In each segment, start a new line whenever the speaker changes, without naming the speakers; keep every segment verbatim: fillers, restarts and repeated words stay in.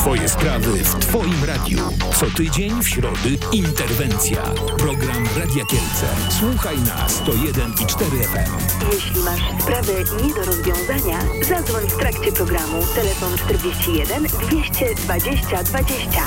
Twoje sprawy w Twoim radiu. Co tydzień w środy interwencja. Program Radia Kielce. Słuchaj na sto jeden i cztery F M.
Jeśli masz sprawę nie do rozwiązania, zadzwoń w trakcie programu. Telefon czterdzieści jeden dwieście dwadzieścia dwadzieścia.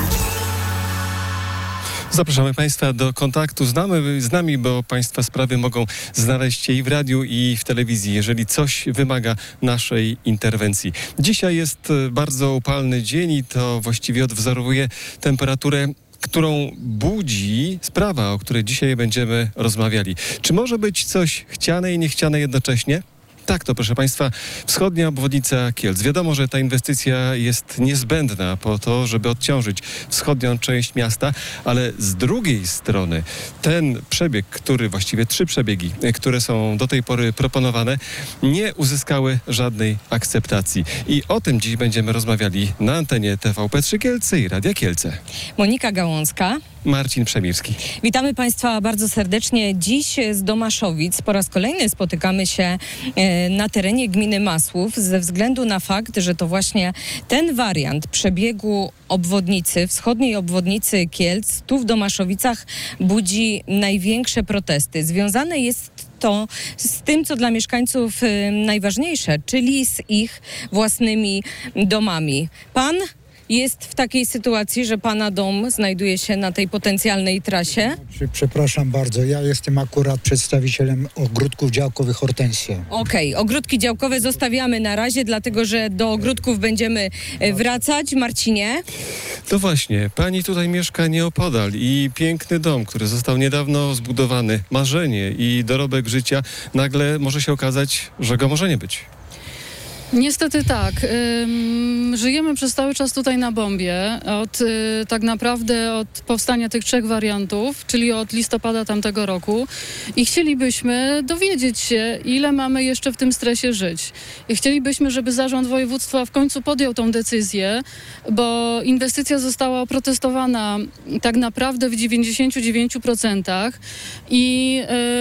Zapraszamy Państwa do kontaktu z nami, z nami, bo Państwa sprawy mogą znaleźć się i w radiu, i w telewizji, jeżeli coś wymaga naszej interwencji. Dzisiaj jest bardzo upalny dzień i to właściwie odwzorowuje temperaturę, którą budzi sprawa, o której dzisiaj będziemy rozmawiali. Czy może być coś chciane i niechciane jednocześnie? Tak, to proszę Państwa, wschodnia obwodnica Kielc. Wiadomo, że ta inwestycja jest niezbędna po to, żeby odciążyć wschodnią część miasta, ale z drugiej strony ten przebieg, który, właściwie trzy przebiegi, które są do tej pory proponowane, nie uzyskały żadnej akceptacji. I o tym dziś będziemy rozmawiali na antenie T V P trzy Kielce i Radia Kielce.
Monika Gałązka.
Marcin Przemirski.
Witamy Państwa bardzo serdecznie. Dziś z Domaszowic po raz kolejny spotykamy się na terenie gminy Masłów ze względu na fakt, że to właśnie ten wariant przebiegu obwodnicy, wschodniej obwodnicy Kielc, tu w Domaszowicach budzi największe protesty. Związane jest to z tym, co dla mieszkańców najważniejsze, czyli z ich własnymi domami. Pan jest w takiej sytuacji, że pana dom znajduje się na tej potencjalnej trasie?
Przepraszam bardzo, ja jestem akurat przedstawicielem ogródków działkowych Hortensja.
Okej, okay. Ogródki działkowe zostawiamy na razie, dlatego że do ogródków będziemy wracać. Marcinie?
To właśnie, pani tutaj mieszka nieopodal i piękny dom, który został niedawno zbudowany, marzenie i dorobek życia, nagle może się okazać, że go może nie być.
Niestety tak. Ym, żyjemy przez cały czas tutaj na bombie. Od y, tak naprawdę od powstania tych trzech wariantów, czyli od listopada tamtego roku. I chcielibyśmy dowiedzieć się, ile mamy jeszcze w tym stresie żyć. I chcielibyśmy, żeby zarząd województwa w końcu podjął tą decyzję, bo inwestycja została oprotestowana tak naprawdę w dziewięćdziesięciu dziewięciu procentach i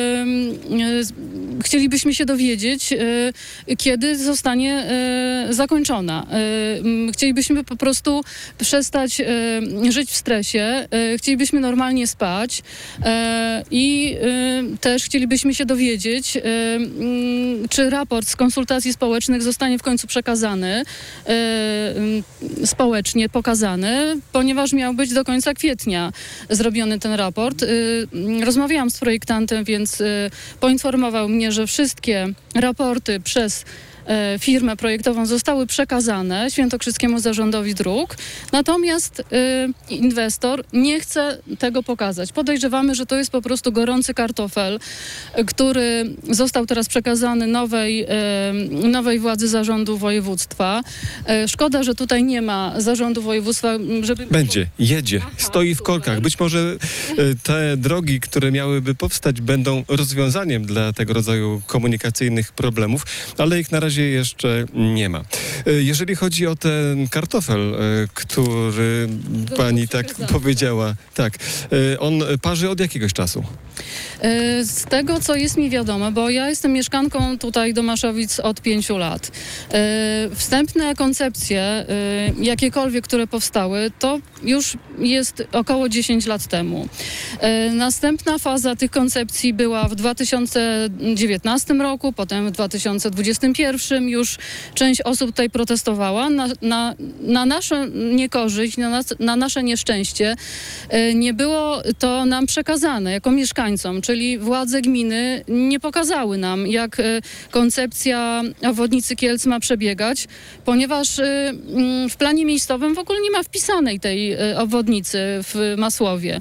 y, y, chcielibyśmy się dowiedzieć, y, kiedy zostanie zakończona. Chcielibyśmy po prostu przestać żyć w stresie, chcielibyśmy normalnie spać i też chcielibyśmy się dowiedzieć, czy raport z konsultacji społecznych zostanie w końcu przekazany, społecznie pokazany, ponieważ miał być do końca kwietnia zrobiony ten raport. Rozmawiałam z projektantem, więc poinformował mnie, że wszystkie raporty przez firmę projektową zostały przekazane Świętokrzyskiemu Zarządowi Dróg, natomiast y, inwestor nie chce tego pokazać. Podejrzewamy, że to jest po prostu gorący kartofel, który został teraz przekazany nowej, y, nowej władzy zarządu województwa. Y, szkoda, że tutaj nie ma zarządu województwa, żeby...
Będzie, jedzie, Aha, stoi w korkach. Być może y, te drogi, które miałyby powstać, będą rozwiązaniem dla tego rodzaju komunikacyjnych problemów, ale ich na razie jeszcze nie ma. Jeżeli chodzi o ten kartofel, który pani tak powiedziała, tak, on parzy od jakiegoś czasu?
Z tego, co jest mi wiadomo, bo ja jestem mieszkanką tutaj Domaszowic od pięciu lat. Wstępne koncepcje, jakiekolwiek, które powstały, to już jest około dziesięć lat temu. Następna faza tych koncepcji była w dwa tysiące dziewiętnastym roku, potem w dwa tysiące dwudziestym pierwszym już część osób tutaj protestowała. Na, na, na naszą niekorzyść, na, nas, na nasze nieszczęście nie było to nam przekazane jako mieszkańcom, czyli władze gminy nie pokazały nam, jak koncepcja obwodnicy Kielc ma przebiegać, ponieważ w planie miejscowym w ogóle nie ma wpisanej tej obwodnicy w Masłowie.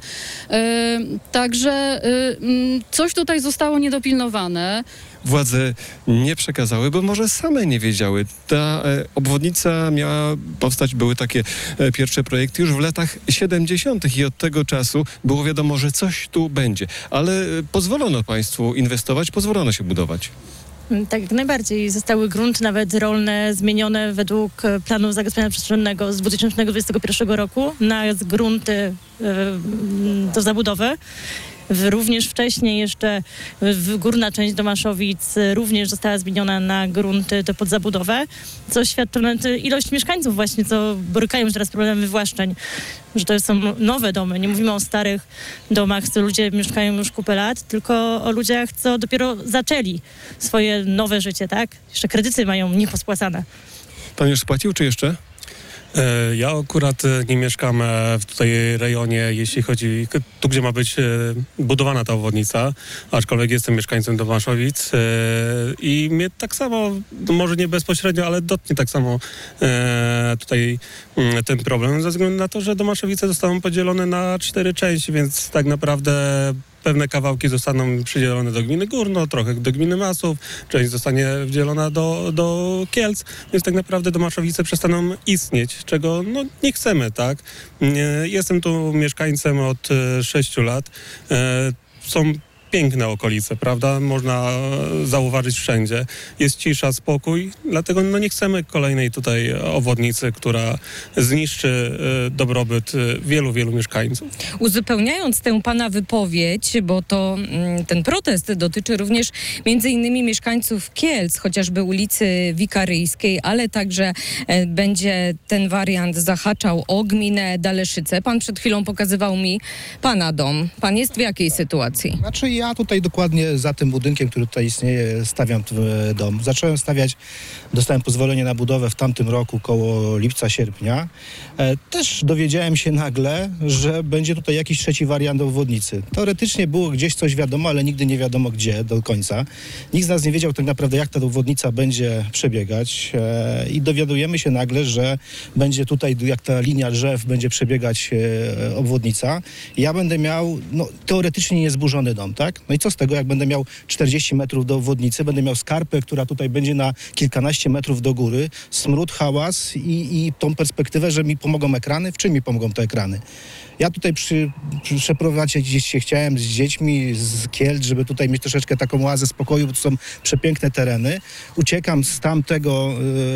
Także coś tutaj zostało niedopilnowane.
Władze nie przekazały, bo może same nie wiedziały. Ta e, obwodnica miała powstać, były takie e, pierwsze projekty już w latach siedemdziesiątych i od tego czasu było wiadomo, że coś tu będzie. Ale e, pozwolono państwu inwestować, pozwolono się budować.
Tak, jak najbardziej. Zostały grunty nawet rolne zmienione według planu zagospodarowania przestrzennego z dwa tysiące dwudziestego pierwszego roku na grunty e, do zabudowy. W, również wcześniej jeszcze w górna część Domaszowic również została zmieniona na grunty do pod zabudowę, co świadczy na ilość mieszkańców właśnie, co borykają się teraz problemy wywłaszczeń, że to są nowe domy. Nie mówimy o starych domach, co ludzie mieszkają już kupę lat, tylko o ludziach, co dopiero zaczęli swoje nowe życie, tak? Jeszcze kredyty mają niepospłacane.
Pan już spłacił, czy jeszcze?
Ja akurat nie mieszkam w tutaj rejonie, jeśli chodzi, tu gdzie ma być budowana ta obwodnica, aczkolwiek jestem mieszkańcem Domaszowic i mnie tak samo, może nie bezpośrednio, ale dotknie tak samo tutaj ten problem, ze względu na to, że Domaszowice zostaną podzielone na cztery części, więc tak naprawdę pewne kawałki zostaną przydzielone do gminy Górno, trochę do gminy Masłów, część zostanie wdzielona do, do Kielc, więc tak naprawdę Domaszowice przestaną istnieć, czego no, nie chcemy, tak? Jestem tu mieszkańcem od sześciu lat. Są piękne okolice, prawda? Można zauważyć wszędzie. Jest cisza, spokój, dlatego no nie chcemy kolejnej tutaj obwodnicy, która zniszczy y, dobrobyt wielu, wielu mieszkańców.
Uzupełniając tę pana wypowiedź, bo to mm, ten protest dotyczy również między innymi mieszkańców Kielc, chociażby ulicy Wikaryjskiej, ale także e, będzie ten wariant zahaczał o gminę Daleszyce. Pan przed chwilą pokazywał mi pana dom. Pan jest w jakiej sytuacji?
Znaczy ja tutaj dokładnie za tym budynkiem, który tutaj istnieje, stawiam dom. Zacząłem stawiać, dostałem pozwolenie na budowę w tamtym roku, koło lipca, sierpnia. E, też dowiedziałem się nagle, że będzie tutaj jakiś trzeci wariant obwodnicy. Teoretycznie było gdzieś coś wiadomo, ale nigdy nie wiadomo gdzie do końca. Nikt z nas nie wiedział tak naprawdę, jak ta obwodnica będzie przebiegać e, i dowiadujemy się nagle, że będzie tutaj, jak ta linia drzew, będzie przebiegać e, obwodnica. I ja będę miał, no, teoretycznie niezburzony dom, tak? No i co z tego, jak będę miał czterdzieści metrów do obwodnicy, będę miał skarpę, która tutaj będzie na kilkanaście metrów do góry, smród, hałas i, i tą perspektywę, że mi pomogą ekrany. W czym mi pomogą te ekrany? Ja tutaj przy, przy, przeprowadzić gdzieś się chciałem z dziećmi z Kielc, żeby tutaj mieć troszeczkę taką oazę spokoju, bo to są przepiękne tereny. Uciekam z tamtego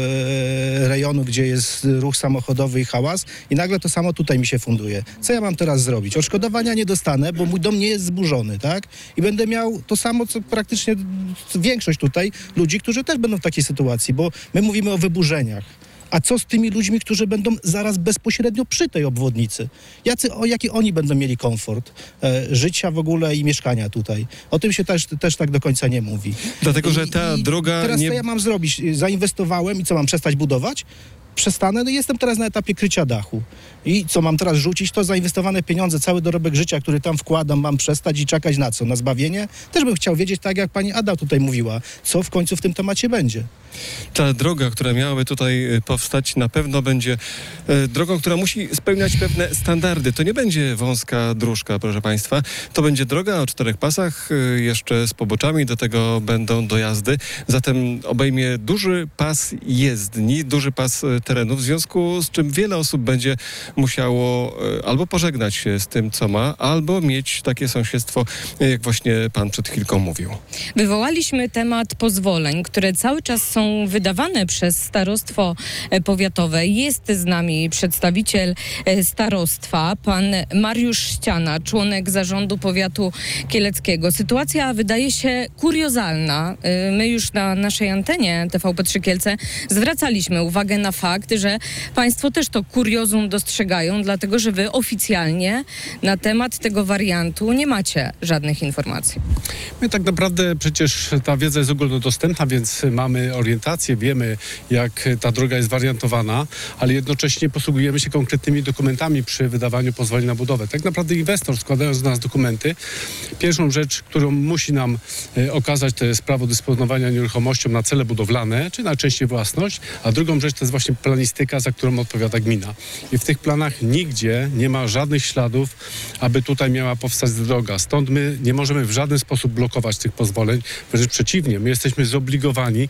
e, rejonu, gdzie jest ruch samochodowy i hałas i nagle to samo tutaj mi się funduje. Co ja mam teraz zrobić? Odszkodowania nie dostanę, bo mój dom nie jest zburzony, tak? I będę miał to samo, co praktycznie większość tutaj ludzi, którzy też będą w takiej sytuacji, bo my mówimy o wyburzeniach. A co z tymi ludźmi, którzy będą zaraz bezpośrednio przy tej obwodnicy? Jacy, o jaki oni będą mieli komfort e, życia w ogóle i mieszkania tutaj? O tym się też, też tak do końca nie mówi.
Dlatego, że ta
I,
droga...
I teraz
nie...
co ja mam zrobić? Zainwestowałem i co, mam przestać budować? Przestanę, no jestem teraz na etapie krycia dachu. I co mam teraz rzucić? To zainwestowane pieniądze, cały dorobek życia, który tam wkładam, mam przestać i czekać na co? Na zbawienie? Też bym chciał wiedzieć, tak jak pani Ada tutaj mówiła, co w końcu w tym temacie będzie.
Ta droga, która miałaby tutaj powstać, na pewno będzie e, drogą, która musi spełniać pewne standardy. To nie będzie wąska dróżka, proszę państwa. To będzie droga o czterech pasach, e, jeszcze z poboczami, do tego będą dojazdy. Zatem obejmie duży pas jezdni, duży pas e, terenu, w związku z czym wiele osób będzie musiało e, albo pożegnać się z tym, co ma, albo mieć takie sąsiedztwo, e, jak właśnie pan przed chwilką mówił.
Wywołaliśmy temat pozwoleń, które cały czas są wydawane przez starostwo powiatowe. Jest z nami przedstawiciel starostwa, pan Mariusz Ściana, członek zarządu powiatu kieleckiego. Sytuacja wydaje się kuriozalna. My już na naszej antenie T V P trzy Kielce zwracaliśmy uwagę na fakt, że państwo też to kuriozum dostrzegają, dlatego że wy oficjalnie na temat tego wariantu nie macie żadnych informacji.
My tak naprawdę przecież ta wiedza jest ogólnodostępna, więc mamy orientację, wiemy jak ta droga jest wariantowana, ale jednocześnie posługujemy się konkretnymi dokumentami przy wydawaniu pozwoleń na budowę. Tak naprawdę inwestor, składając do nas dokumenty, pierwszą rzecz, którą musi nam e, okazać, to jest prawo dysponowania nieruchomością na cele budowlane, czy na częściej własność, a drugą rzecz to jest właśnie planistyka, za którą odpowiada gmina. I w tych planach nigdzie nie ma żadnych śladów, aby tutaj miała powstać droga. Stąd my nie możemy w żaden sposób blokować tych pozwoleń, wręcz przeciwnie, my jesteśmy zobligowani do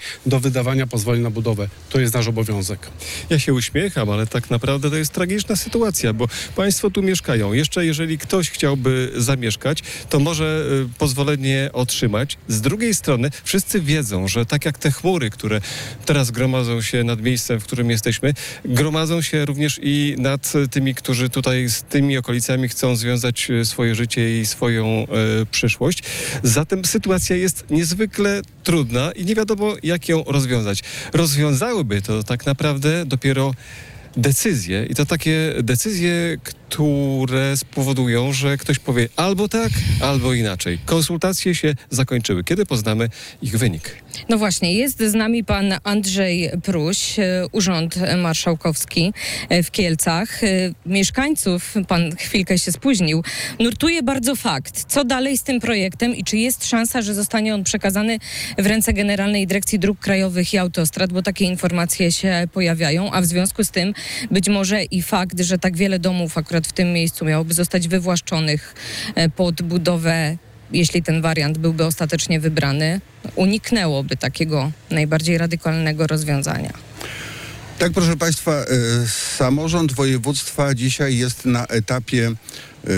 wydawania pozwolenia na budowę. To jest nasz obowiązek.
Ja się uśmiecham, ale tak naprawdę to jest tragiczna sytuacja, bo państwo tu mieszkają. Jeszcze jeżeli ktoś chciałby zamieszkać, to może y, pozwolenie otrzymać. Z drugiej strony wszyscy wiedzą, że tak jak te chmury, które teraz gromadzą się nad miejscem, w którym jesteśmy, gromadzą się również i nad tymi, którzy tutaj z tymi okolicami chcą związać y, swoje życie i swoją y, przyszłość. Zatem sytuacja jest niezwykle trudna i nie wiadomo, jak ją rozwiązać. Rozwiązałyby to tak naprawdę dopiero decyzje i to takie decyzje, które spowodują, że ktoś powie albo tak, albo inaczej. Konsultacje się zakończyły. Kiedy poznamy ich wynik?
No właśnie, jest z nami pan Andrzej Pruś, Urząd Marszałkowski w Kielcach. Mieszkańców, pan chwilkę się spóźnił, nurtuje bardzo fakt, co dalej z tym projektem i czy jest szansa, że zostanie on przekazany w ręce Generalnej Dyrekcji Dróg Krajowych i Autostrad, bo takie informacje się pojawiają, a w związku z tym być może i fakt, że tak wiele domów akurat w tym miejscu miałoby zostać wywłaszczonych pod budowę, jeśli ten wariant byłby ostatecznie wybrany, uniknęłoby takiego najbardziej radykalnego rozwiązania.
Tak, proszę Państwa, y, samorząd województwa dzisiaj jest na etapie y,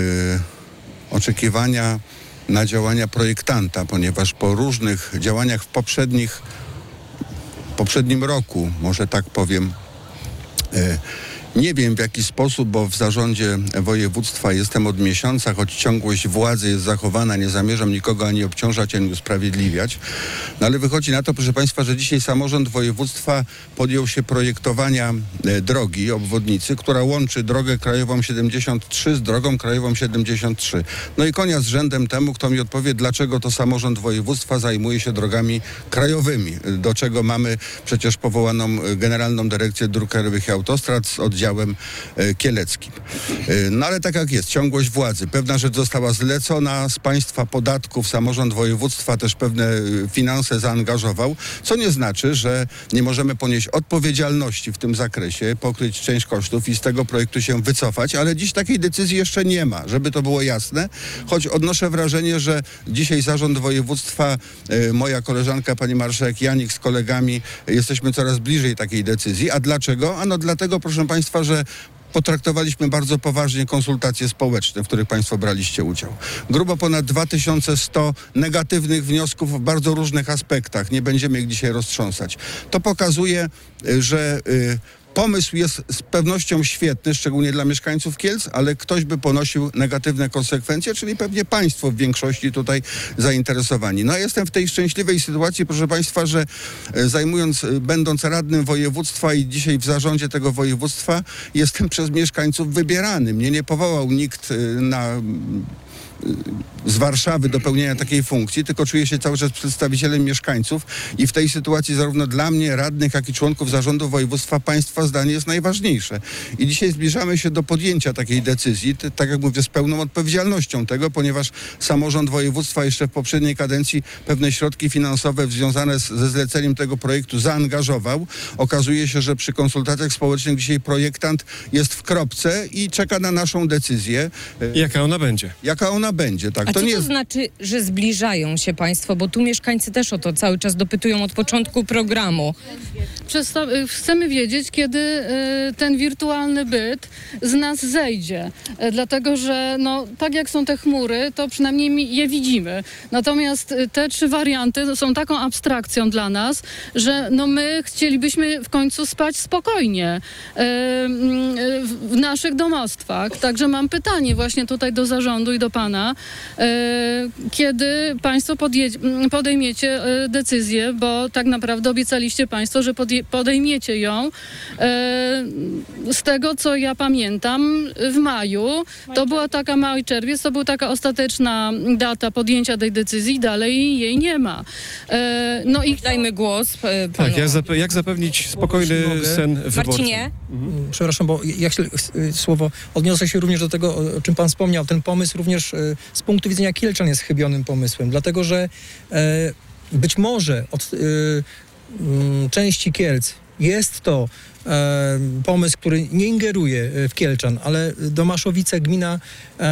oczekiwania na działania projektanta, ponieważ po różnych działaniach w poprzednich, poprzednim roku, może tak powiem, y, nie wiem w jaki sposób, bo w zarządzie województwa jestem od miesiąca, choć ciągłość władzy jest zachowana, nie zamierzam nikogo ani obciążać, ani usprawiedliwiać. No ale wychodzi na to, proszę Państwa, że dzisiaj samorząd województwa podjął się projektowania e, drogi, obwodnicy, która łączy drogę krajową siedemdziesiąt trzy z drogą krajową siedemdziesiąt trzy. No i konia z rzędem temu, kto mi odpowie, dlaczego to samorząd województwa zajmuje się drogami krajowymi, do czego mamy przecież powołaną Generalną Dyrekcję Dróg Krajowych i Autostrad z oddziałem kieleckim. No ale tak jak jest, ciągłość władzy. Pewna rzecz została zlecona z państwa podatków, samorząd województwa też pewne finanse zaangażował, co nie znaczy, że nie możemy ponieść odpowiedzialności w tym zakresie, pokryć część kosztów i z tego projektu się wycofać, ale dziś takiej decyzji jeszcze nie ma, żeby to było jasne, choć odnoszę wrażenie, że dzisiaj zarząd województwa, moja koleżanka pani marszałek Janik z kolegami, jesteśmy coraz bliżej takiej decyzji. A dlaczego? Ano dlatego, proszę Państwa, że potraktowaliśmy bardzo poważnie konsultacje społeczne, w których Państwo braliście udział. Grubo ponad dwa tysiące sto negatywnych wniosków w bardzo różnych aspektach. Nie będziemy ich dzisiaj roztrząsać. To pokazuje, że y, pomysł jest z pewnością świetny, szczególnie dla mieszkańców Kielc, ale ktoś by ponosił negatywne konsekwencje, czyli pewnie Państwo w większości tutaj zainteresowani. No ja jestem w tej szczęśliwej sytuacji, proszę Państwa, że zajmując, będąc radnym województwa i dzisiaj w zarządzie tego województwa, jestem przez mieszkańców wybierany. Mnie nie powołał nikt na... z Warszawy do pełnienia takiej funkcji, tylko czuję się cały czas przedstawicielem mieszkańców i w tej sytuacji zarówno dla mnie, radnych, jak i członków zarządu województwa państwa zdanie jest najważniejsze. I dzisiaj zbliżamy się do podjęcia takiej decyzji, t- tak jak mówię, z pełną odpowiedzialnością tego, ponieważ samorząd województwa jeszcze w poprzedniej kadencji pewne środki finansowe związane z, ze zleceniem tego projektu zaangażował. Okazuje się, że przy konsultacjach społecznych dzisiaj projektant jest w kropce i czeka na naszą decyzję.
Jaka ona będzie?
Jaka ona będzie, tak.
A
to
co
nie
to
jest...
znaczy, że zbliżają się państwo? Bo tu mieszkańcy też o to cały czas dopytują od początku programu.
Przesta- chcemy wiedzieć, kiedy y, ten wirtualny byt z nas zejdzie. Y, dlatego, że no, tak jak są te chmury, to przynajmniej mi je widzimy. Natomiast y, te trzy warianty są taką abstrakcją dla nas, że no, my chcielibyśmy w końcu spać spokojnie y, y, w naszych domostwach. Także mam pytanie właśnie tutaj do zarządu i do pana, y, kiedy państwo podje- podejmiecie y, decyzję, bo tak naprawdę obiecaliście państwo, że podje- podejmiecie ją. E, z tego, co ja pamiętam, w maju, to była taka maj, czerwiec, to była taka ostateczna data podjęcia tej decyzji, dalej jej nie ma. E, no i
dajmy głos e, panu.
Tak, jak, zape- jak zapewnić spokojny sen wyborcom?
Marcinie?
Mhm. Przepraszam, bo ja chcę, słowo odniosę się również do tego, o czym pan wspomniał. Ten pomysł również e, z punktu widzenia Kielczan jest chybionym pomysłem, dlatego że e, być może od e, części Kielc jest to e, pomysł, który nie ingeruje w Kielczan, ale Domaszowice, gmina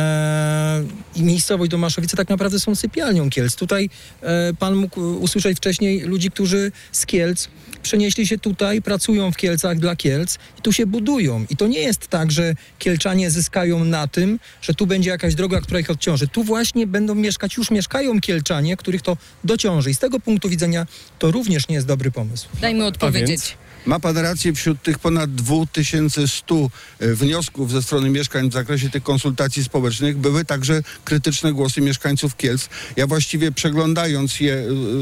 e, i miejscowość Domaszowice tak naprawdę są sypialnią Kielc. Tutaj e, pan mógł usłyszeć wcześniej ludzi, którzy z Kielc przenieśli się tutaj, pracują w Kielcach dla Kielc i tu się budują. I to nie jest tak, że Kielczanie zyskają na tym, że tu będzie jakaś droga, która ich odciąży. Tu właśnie będą mieszkać, już mieszkają Kielczanie, których to dociąży. I z tego punktu widzenia to również nie jest dobry pomysł.
Dajmy odpowiedzieć.
Ma pan rację, wśród tych ponad dwa tysiące sto wniosków ze strony mieszkań w zakresie tych konsultacji społecznych były także krytyczne głosy mieszkańców Kielc. Ja właściwie przeglądając je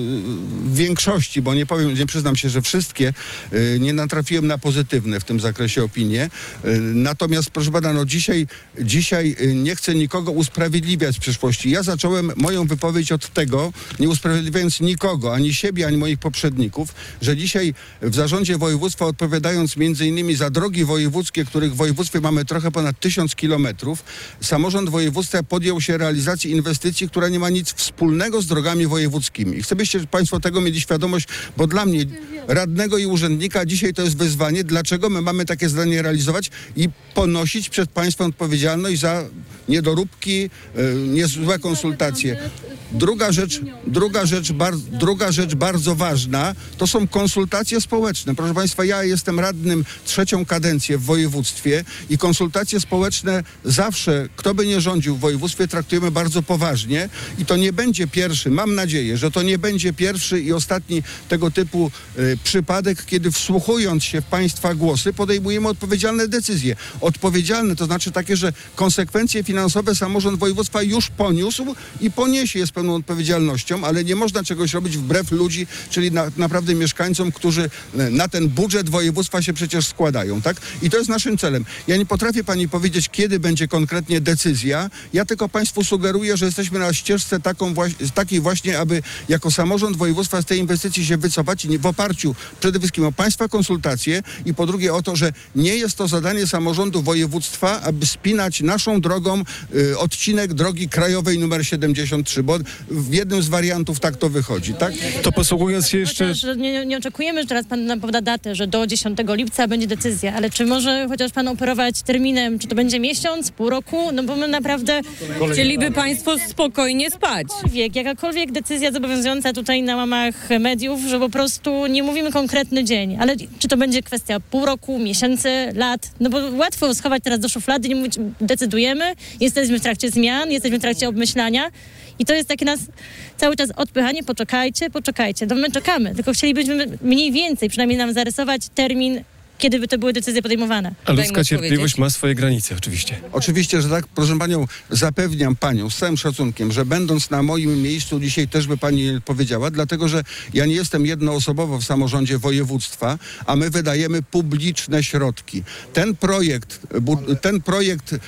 w większości, bo nie powiem, nie przyznam się, że wszystkie, nie natrafiłem na pozytywne w tym zakresie opinie. Natomiast proszę pana, no dzisiaj, dzisiaj nie chcę nikogo usprawiedliwiać w przyszłości. Ja zacząłem moją wypowiedź od tego, nie usprawiedliwiając nikogo, ani siebie, ani moich poprzedników, że dzisiaj w zarządzie województwa, odpowiadając między innymi za drogi wojewódzkie, których w województwie mamy trochę ponad tysiąc kilometrów, samorząd województwa podjął się realizacji inwestycji, która nie ma nic wspólnego z drogami wojewódzkimi. I chcę, byście państwo tego mieli świadomość, bo dla mnie, radnego i urzędnika, dzisiaj to jest wyzwanie, dlaczego my mamy takie zadanie realizować i ponosić przed państwem odpowiedzialność za niedoróbki, niezłe konsultacje. Druga rzecz, druga rzecz, bar, druga rzecz bardzo ważna, to są konsultacje społeczne. Proszę państwa, ja jestem radnym trzecią kadencję w województwie i konsultacje społeczne zawsze, kto by nie rządził w województwie, traktujemy bardzo poważnie i to nie będzie pierwszy, mam nadzieję, że to nie będzie pierwszy i ostatni tego typu y, przypadek, kiedy wsłuchując się w państwa głosy, podejmujemy odpowiedzialne decyzje. Odpowiedzialne to znaczy takie, że konsekwencje finansowe samorząd województwa już poniósł i poniesie je z pewną odpowiedzialnością, ale nie można czegoś robić wbrew ludzi, czyli na, naprawdę mieszkańcom, którzy na ten budżet województwa się przecież składają, tak? I to jest naszym celem. Ja nie potrafię pani powiedzieć, kiedy będzie konkretnie decyzja. Ja tylko państwu sugeruję, że jesteśmy na ścieżce taką właśnie, takiej właśnie, aby jako samorząd województwa z tej inwestycji się wycofać w oparciu przede wszystkim o państwa konsultacje i po drugie o to, że nie jest to zadanie samorządu województwa, aby spinać naszą drogą y, odcinek drogi krajowej numer siedemdziesiąt trzy, bo w jednym z wariantów tak to wychodzi, tak?
To posługując się jeszcze...
Chociaż nie, nie oczekujemy, że teraz pan nam poda datę, że do dziesiątego lipca będzie decyzja, ale czy może chociaż pan operować terminem, czy to będzie miesiąc, pół roku? No bo my naprawdę...
Chcieliby państwo spokojnie spać.
Jakakolwiek, jakakolwiek decyzja zobowiązująca tutaj na łamach mediów, że po prostu nie mówimy konkretny dzień, ale czy to będzie kwestia pół roku, miesięcy, lat? No bo łatwo schować teraz do szuflady i nie mówić, decydujemy, jesteśmy w trakcie zmian, jesteśmy w trakcie obmyślania. I to jest takie nas cały czas odpychanie, poczekajcie, poczekajcie. No my czekamy, tylko chcielibyśmy mniej więcej, przynajmniej nam zarysować termin, kiedy by to były decyzje podejmowane.
A ludzka cierpliwość ma swoje granice, oczywiście.
Oczywiście, że tak. Proszę panią, zapewniam panią z całym szacunkiem, że będąc na moim miejscu dzisiaj też by pani powiedziała, dlatego, że ja nie jestem jednoosobowo w samorządzie województwa, a my wydajemy publiczne środki. Ten projekt, ten projekt y,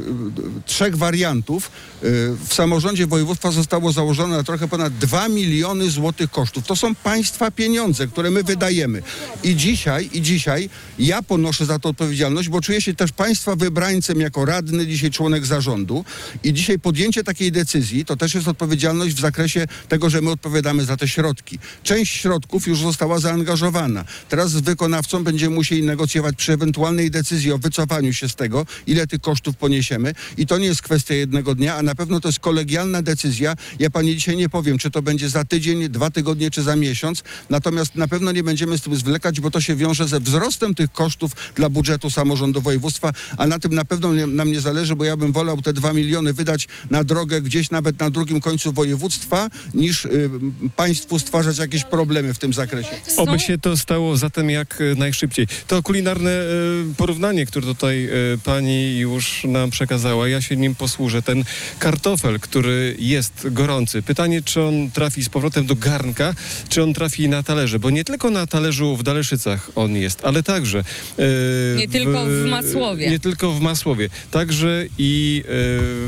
trzech wariantów y, w samorządzie województwa zostało założone na trochę ponad dwa miliony złotych kosztów. To są państwa pieniądze, które my wydajemy. I dzisiaj, i dzisiaj ja ponoszę za to odpowiedzialność, bo czuję się też państwa wybrańcem jako radny, dzisiaj członek zarządu i dzisiaj podjęcie takiej decyzji to też jest odpowiedzialność w zakresie tego, że my odpowiadamy za te środki. Część środków już została zaangażowana. Teraz z wykonawcą będziemy musieli negocjować przy ewentualnej decyzji o wycofaniu się z tego, ile tych kosztów poniesiemy i to nie jest kwestia jednego dnia, a na pewno to jest kolegialna decyzja. Ja pani dzisiaj nie powiem, czy to będzie za tydzień, dwa tygodnie, czy za miesiąc, natomiast na pewno nie będziemy z tym zwlekać, bo to się wiąże ze wzrostem tych kosztów dla budżetu samorządu województwa, a na tym na pewno nie, nam nie zależy, bo ja bym wolał te dwa miliony wydać na drogę gdzieś nawet na drugim końcu województwa, niż y, państwu stwarzać jakieś problemy w tym zakresie.
Oby się to stało zatem jak najszybciej. To kulinarne y, porównanie, które tutaj y, pani już nam przekazała, ja się nim posłużę. Ten kartofel, który jest gorący. Pytanie, czy on trafi z powrotem do garnka, czy on trafi na talerze, bo nie tylko na talerzu w Daleszycach on jest, ale także...
E, nie tylko w Masłowie.
Nie tylko w Masłowie. Także i e,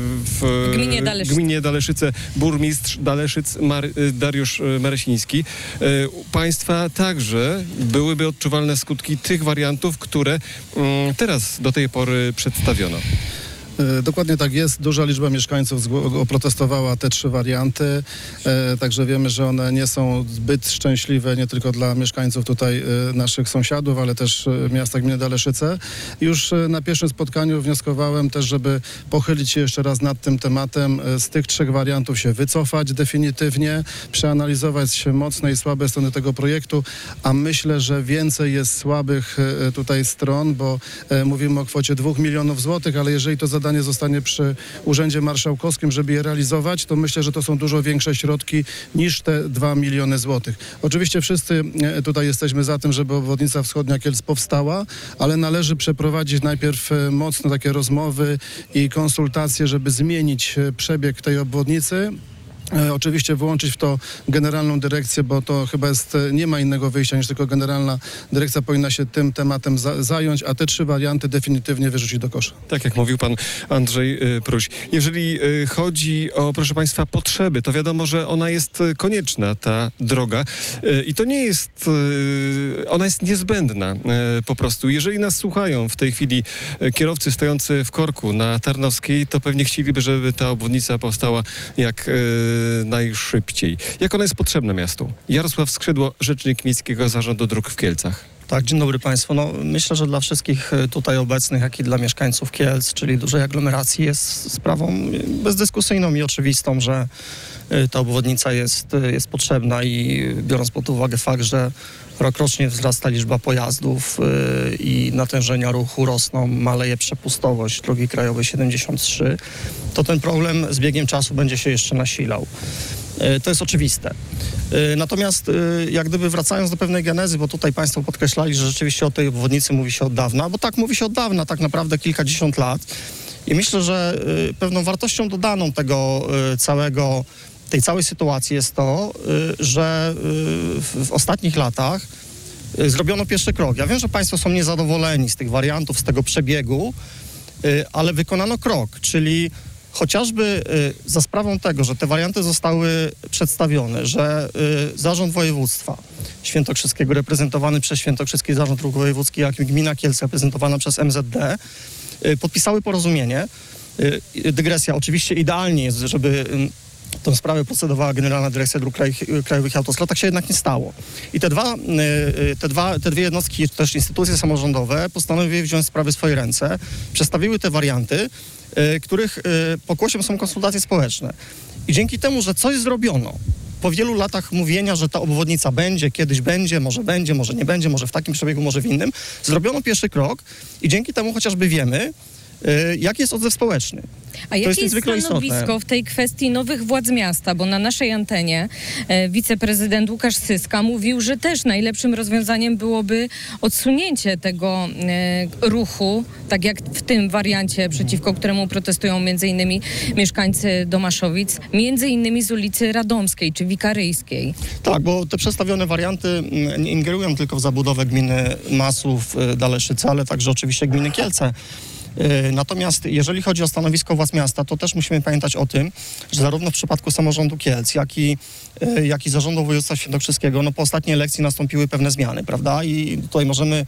w
gminie Daleszyce.
gminie Daleszyce burmistrz Daleszyc Mar, Dariusz Maresiński. E, państwa także byłyby odczuwalne skutki tych wariantów, które m, teraz do tej pory przedstawiono.
Dokładnie tak jest. Duża liczba mieszkańców oprotestowała te trzy warianty, także wiemy, że one nie są zbyt szczęśliwe nie tylko dla mieszkańców tutaj naszych sąsiadów, ale też miasta gminy Daleszyce. Już na pierwszym spotkaniu wnioskowałem też, żeby pochylić się jeszcze raz nad tym tematem, z tych trzech wariantów się wycofać definitywnie, przeanalizować mocne i słabe strony tego projektu, a myślę, że więcej jest słabych tutaj stron, bo mówimy o kwocie dwóch milionów złotych, ale jeżeli to zadanie zostanie przy Urzędzie Marszałkowskim, żeby je realizować, to myślę, że to są dużo większe środki niż te dwa miliony złotych. Oczywiście wszyscy tutaj jesteśmy za tym, żeby obwodnica wschodnia Kielc powstała, ale należy przeprowadzić najpierw mocno takie rozmowy i konsultacje, żeby zmienić przebieg tej obwodnicy. E, oczywiście włączyć w to generalną dyrekcję, bo to chyba jest, nie ma innego wyjścia niż tylko generalna dyrekcja powinna się tym tematem za, zająć, a te trzy warianty definitywnie wyrzucić do kosza.
Tak jak mówił pan Andrzej y, Pruś. Jeżeli y, chodzi o, proszę państwa, potrzeby, to wiadomo, że ona jest y, konieczna, ta droga. Y, I to nie jest, y, ona jest niezbędna y, po prostu. Jeżeli nas słuchają w tej chwili y, kierowcy stojący w korku na Tarnowskiej, to pewnie chcieliby, żeby ta obwodnica powstała jak y, najszybciej. Jak ona jest potrzebna miastu? Jarosław Skrzydło, rzecznik Miejskiego Zarządu Dróg w Kielcach.
Tak, dzień dobry Państwu. No, myślę, że dla wszystkich tutaj obecnych, jak i dla mieszkańców Kielc, czyli dużej aglomeracji, jest sprawą bezdyskusyjną i oczywistą, że ta obwodnica jest, jest potrzebna i biorąc pod uwagę fakt, że rokrocznie wzrasta liczba pojazdów yy, i natężenia ruchu rosną, maleje przepustowość drogi krajowej siedemdziesiąt trzy, to ten problem z biegiem czasu będzie się jeszcze nasilał. Yy, to jest oczywiste. Yy, natomiast yy, jak gdyby wracając do pewnej genezy, bo tutaj Państwo podkreślali, że rzeczywiście o tej obwodnicy mówi się od dawna, bo tak mówi się od dawna, tak naprawdę kilkadziesiąt lat. I myślę, że yy, pewną wartością dodaną tego yy, całego tej całej sytuacji jest to, że w ostatnich latach zrobiono pierwszy krok. Ja wiem, że Państwo są niezadowoleni z tych wariantów, z tego przebiegu, ale wykonano krok, czyli chociażby za sprawą tego, że te warianty zostały przedstawione, że Zarząd Województwa Świętokrzyskiego reprezentowany przez Świętokrzyski Zarząd Dróg Wojewódzki, jak i Gmina Kielce reprezentowana przez M Z D podpisały porozumienie. Dygresja, oczywiście idealnie jest, żeby tą sprawę procedowała Generalna Dyrekcja Dróg Krajowych i Autostrad, tak się jednak nie stało. I te dwa, te dwa, te dwie jednostki, też instytucje samorządowe postanowiły wziąć sprawy w swoje ręce, przedstawiły te warianty, których pokłosiem są konsultacje społeczne. I dzięki temu, że coś zrobiono, po wielu latach mówienia, że ta obwodnica będzie, kiedyś będzie, może będzie, może nie będzie, może w takim przebiegu, może w innym, zrobiono pierwszy krok i dzięki temu chociażby wiemy, jaki jest odzew społeczny.
A jakie jest, jest stanowisko istotne w tej kwestii nowych władz miasta? Bo na naszej antenie e, wiceprezydent Łukasz Syska mówił, że też najlepszym rozwiązaniem byłoby odsunięcie tego e, ruchu, tak jak w tym wariancie, przeciwko któremu protestują między innymi mieszkańcy Domaszowic, między innymi z ulicy Radomskiej czy Wikaryjskiej.
Tak, bo te przedstawione warianty nie ingerują tylko w zabudowę gminy Masłów, Daleszyce, ale także oczywiście gminy Kielce. Natomiast jeżeli chodzi o stanowisko władz miasta, to też musimy pamiętać o tym, że zarówno w przypadku samorządu Kielc, jak i, jak i zarządu województwa świętokrzyskiego, no po ostatniej elekcji nastąpiły pewne zmiany, prawda? I tutaj możemy,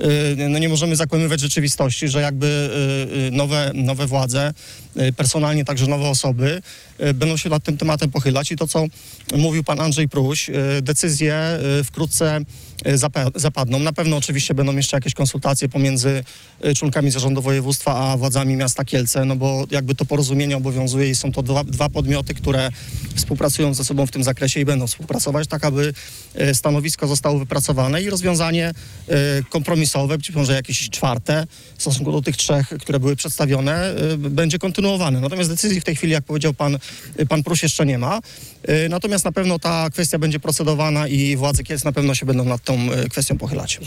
no nie możemy zakłamywać rzeczywistości, że jakby nowe, nowe władze, personalnie także nowe osoby będą się nad tym tematem pochylać i to, co mówił pan Andrzej Pruś, decyzje wkrótce zapadną. Na pewno oczywiście będą jeszcze jakieś konsultacje pomiędzy członkami zarządu województwa a władzami miasta Kielce, no bo jakby to porozumienie obowiązuje i są to dwa, dwa podmioty, które współpracują ze sobą w tym zakresie i będą współpracować, tak aby stanowisko zostało wypracowane i rozwiązanie kompromisowe, być może jakieś czwarte w stosunku do tych trzech, które były przedstawione, będzie kontynuowane. Natomiast decyzji w tej chwili, jak powiedział pan, pan Pruś, jeszcze nie ma. Natomiast na pewno ta kwestia będzie procedowana i władze Kielc na pewno się będą nad tą kwestią pochylać.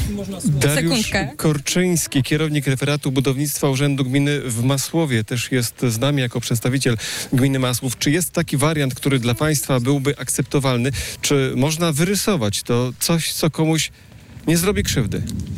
Dariusz Korczyński, kierownik referatu budownictwa Urzędu Gminy w Masłowie, też jest z nami jako przedstawiciel gminy Masłów. Czy jest taki wariant, który dla państwa byłby akceptowalny? Czy można wyrysować to coś, co komuś nie zrobi krzywdy?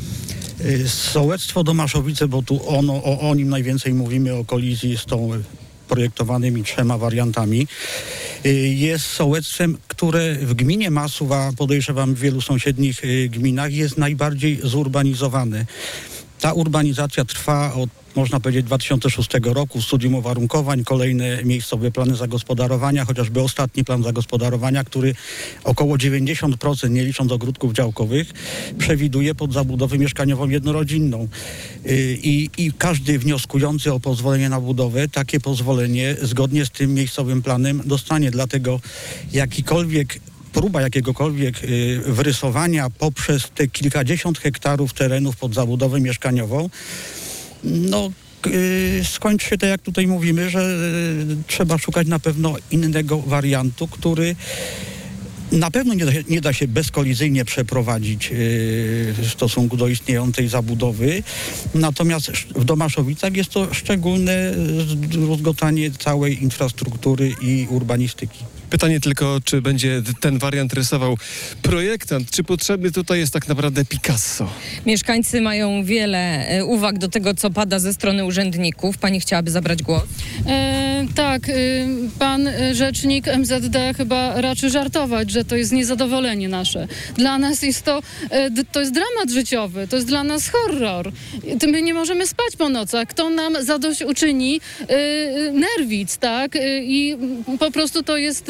Sołectwo Domaszowice, bo tu ono, o, o nim najwięcej mówimy, o kolizji z tą projektowanymi trzema wariantami, jest sołectwem, które w gminie Masłów, a podejrzewam w wielu sąsiednich gminach, jest najbardziej zurbanizowane. Ta urbanizacja trwa od, można powiedzieć, dwa tysiące szóstego roku, studium uwarunkowań, kolejne miejscowe plany zagospodarowania, chociażby ostatni plan zagospodarowania, który około dziewięćdziesiąt procent, nie licząc ogródków działkowych, przewiduje pod zabudowę mieszkaniową jednorodzinną. I, i każdy wnioskujący o pozwolenie na budowę takie pozwolenie zgodnie z tym miejscowym planem dostanie. Dlatego jakikolwiek próba jakiegokolwiek y, wyrysowania poprzez te kilkadziesiąt hektarów terenów pod zabudowę mieszkaniową, no y, skończy się tak, jak tutaj mówimy, że y, trzeba szukać na pewno innego wariantu, który na pewno nie da się, nie da się bezkolizyjnie przeprowadzić yy, w stosunku do istniejącej zabudowy. Natomiast w Domaszowicach jest to szczególne zdruzgotanie całej infrastruktury i urbanistyki.
Pytanie tylko, czy będzie ten wariant rysował projektant, czy potrzebny tutaj jest tak naprawdę Picasso?
Mieszkańcy mają wiele e, uwag do tego, co pada ze strony urzędników. Pani chciałaby zabrać głos?
E, tak, e, pan rzecznik M Z D chyba raczy żartować, że to jest niezadowolenie nasze. Dla nas jest to, e, to jest dramat życiowy, to jest dla nas horror. My nie możemy spać po nocach. Kto nam zadośćuczyni e, nerwic, tak? E, I po prostu to jest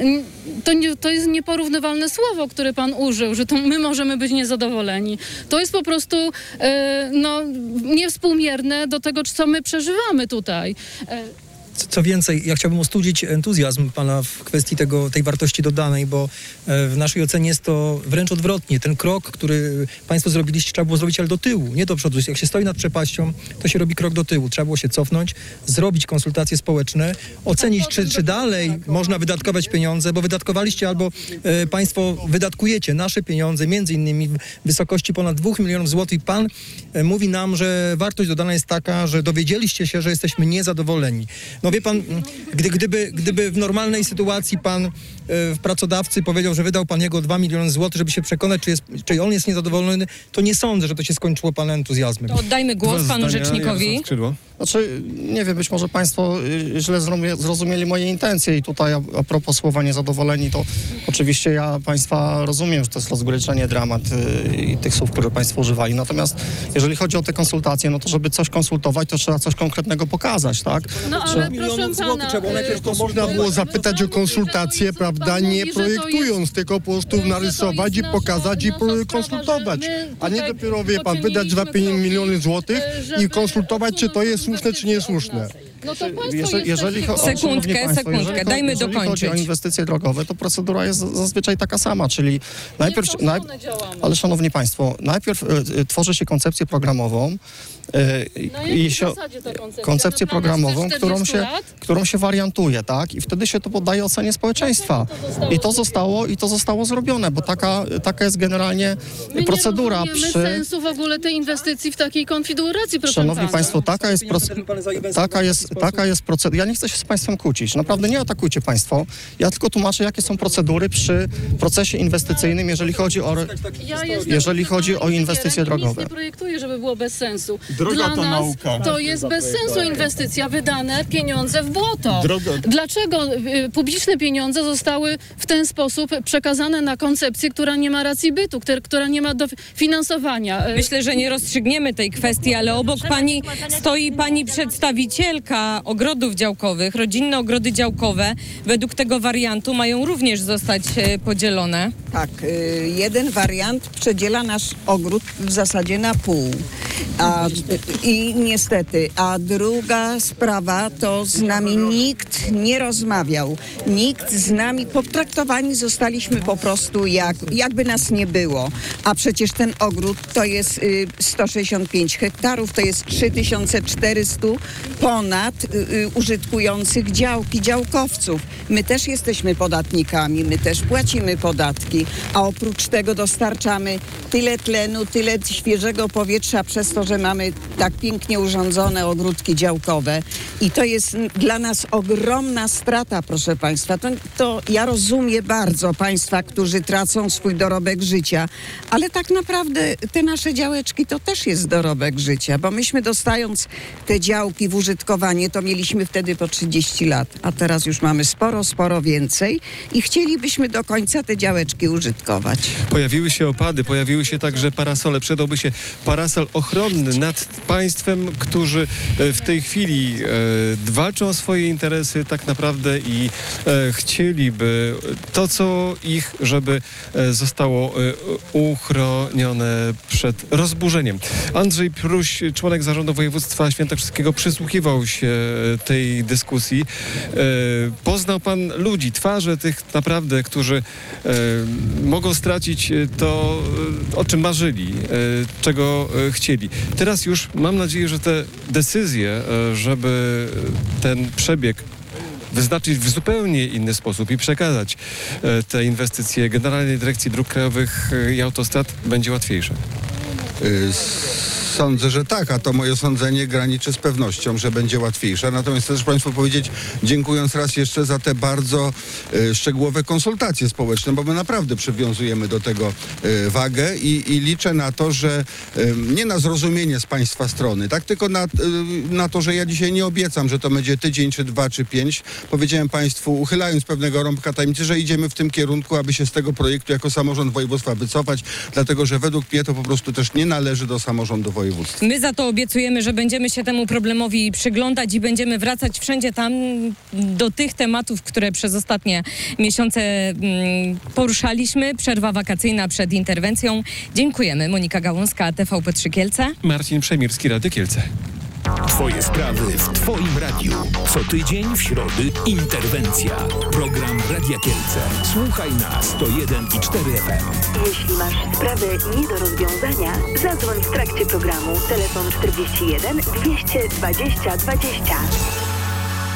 To, nie, to jest nieporównywalne słowo, które pan użył, że to my możemy być niezadowoleni. To jest po prostu e, no, niewspółmierne do tego, co my przeżywamy tutaj. E,
Co więcej, ja chciałbym ostudzić entuzjazm pana w kwestii tego, tej wartości dodanej, bo w naszej ocenie jest to wręcz odwrotnie. Ten krok, który państwo zrobiliście, trzeba było zrobić, ale do tyłu, nie do przodu. Jak się stoi nad przepaścią, to się robi krok do tyłu. Trzeba było się cofnąć, zrobić konsultacje społeczne, ocenić, czy, czy dalej można wydatkować pieniądze, bo wydatkowaliście albo e, państwo wydatkujecie nasze pieniądze, między innymi w wysokości ponad dwóch milionów złotych. Pan e, mówi nam, że wartość dodana jest taka, że dowiedzieliście się, że jesteśmy niezadowoleni. No wie pan, gdy, gdyby, gdyby w normalnej sytuacji pan e, pracodawcy powiedział, że wydał pan jego dwa miliony złotych, żeby się przekonać, czy, jest, czy on jest niezadowolony, to nie sądzę, że to się skończyło pana entuzjazmem.
To oddajmy głos
Dwa
panu
zdania,
rzecznikowi.
Znaczy, nie wiem, być może państwo y, źle zrozumie, zrozumieli moje intencje i tutaj a, a propos słowa niezadowoleni, to oczywiście ja państwa rozumiem, że to jest rozgoryczenie, dramat y, i tych słów, które państwo używali. Natomiast jeżeli chodzi o te konsultacje, no to żeby coś konsultować, to trzeba coś konkretnego pokazać, tak?
No ale proszę pana...
To można było zapytać o konsultacje, prawda, nie projektując, tylko po prostu narysować i pokazać i konsultować. A nie dopiero, wie pan, wydać dwa miliony złotych i konsultować, czy to jest słuszne, czy niesłuszne.
No to
jeżeli, jeżeli, cho-
sekundkę,
państwo,
sekundkę,
jeżeli,
dajmy
jeżeli
dokończyć.
chodzi o inwestycje drogowe, to procedura jest zazwyczaj taka sama, czyli najpierw, naj, ale szanowni państwo, najpierw y, y, tworzy się koncepcję programową, y,
Na
i się,
ta koncepcja?
koncepcję
Na plan
programową,
chce
którą się,
czterdziestu lat?
którą się wariantuje, tak? I wtedy się to poddaje ocenie społeczeństwa. I to zostało, i to zostało zrobione, bo taka, taka jest generalnie
My
procedura
nie rozumiemy
przy...
sensu w ogóle tej inwestycji w takiej konfiguracji, proszę
Szanowni
pana.
państwo, taka jest, proce- taka jest, taka jest procedura. Ja nie chcę się z państwem kłócić. Naprawdę nie atakujcie państwo. Ja tylko tłumaczę, jakie są procedury przy procesie inwestycyjnym, jeżeli chodzi o,
Ja jestem
jeżeli chodzi o inwestycje drogowe.
Nic nie projektuję, żeby było bez sensu.
Droga
Dla
to
nas
nauka.
to jest bez sensu inwestycja, wydane pieniądze w błoto.
Droga...
Dlaczego y, publiczne pieniądze zostały w ten sposób przekazane na koncepcję, która nie ma racji bytu, która, która nie ma dofinansowania?
Myślę, że nie rozstrzygniemy tej kwestii, ale obok pani stoi pani przedstawicielka ogrodów działkowych. Rodzinne ogrody działkowe według tego wariantu mają również zostać e, podzielone.
Tak, y, jeden wariant przedziela nasz ogród w zasadzie na pół. A, I niestety, a druga sprawa, to z nami nikt nie rozmawiał. Nikt z nami, potraktowani zostaliśmy po prostu jak, jakby nas nie było. A przecież ten ogród to jest y, sto sześćdziesiąt pięć hektarów, to jest trzy tysiące czterysta ponad y, y, użytkujących działki, działkowców. My też jesteśmy podatnikami, my też płacimy podatki, a oprócz tego dostarczamy tyle tlenu, tyle świeżego powietrza przez to, że mamy tak pięknie urządzone ogródki działkowe. I to jest dla nas ogromna strata, proszę państwa. To, to ja rozumiem bardzo państwa, którzy tracą swój dorobek życia, ale tak naprawdę te nasze działeczki to też jest dorobek życia, bo myśmy dostając te działki w użytkowanie, to mieliśmy wtedy po trzydzieści lat, a teraz już mamy sporo, sporo więcej i chcielibyśmy do końca te działeczki użytkować.
Pojawiły się opady, pojawiły się także parasole. Przydałby się parasol ochrony ochronny nad państwem, którzy w tej chwili walczą o swoje interesy tak naprawdę i chcieliby to, co ich, żeby zostało uchronione przed rozburzeniem. Andrzej Pruś, członek Zarządu Województwa Świętokrzyskiego, przysłuchiwał się tej dyskusji. Poznał pan ludzi, twarze tych naprawdę, którzy mogą stracić to, o czym marzyli, czego chcieli. Teraz już mam nadzieję, że te decyzje, żeby ten przebieg wyznaczyć w zupełnie inny sposób i przekazać te inwestycje Generalnej Dyrekcji Dróg Krajowych i Autostrad, będzie łatwiejsze.
Sądzę, że tak, a to moje sądzenie graniczy z pewnością, że będzie łatwiejsze. Natomiast chcę też Państwu powiedzieć, dziękując raz jeszcze za te bardzo y, szczegółowe konsultacje społeczne, bo my naprawdę przywiązujemy do tego y, wagę i, i liczę na to, że y, nie na zrozumienie z Państwa strony, tak, tylko na, y, na to, że ja dzisiaj nie obiecam, że to będzie tydzień, czy dwa, czy pięć. Powiedziałem Państwu, uchylając pewnego rąbka tajemnicy, że idziemy w tym kierunku, aby się z tego projektu jako samorząd województwa wycofać, dlatego że według mnie to po prostu też nie należy do samorządu województwa.
My za to obiecujemy, że będziemy się temu problemowi przyglądać i będziemy wracać wszędzie tam do tych tematów, które przez ostatnie miesiące mm, poruszaliśmy. Przerwa wakacyjna przed interwencją. Dziękujemy. Monika Gałązka, T V P trzy Kielce.
Marcin Przemirski, Radio Kielce.
Twoje sprawy w Twoim radiu. Co tydzień w środy interwencja. Program Radia Kielce. Słuchaj na sto jeden i cztery F M.
Jeśli masz sprawę nie do rozwiązania, zadzwoń w trakcie programu. Telefon czterdzieści jeden dwieście dwadzieścia dwadzieścia.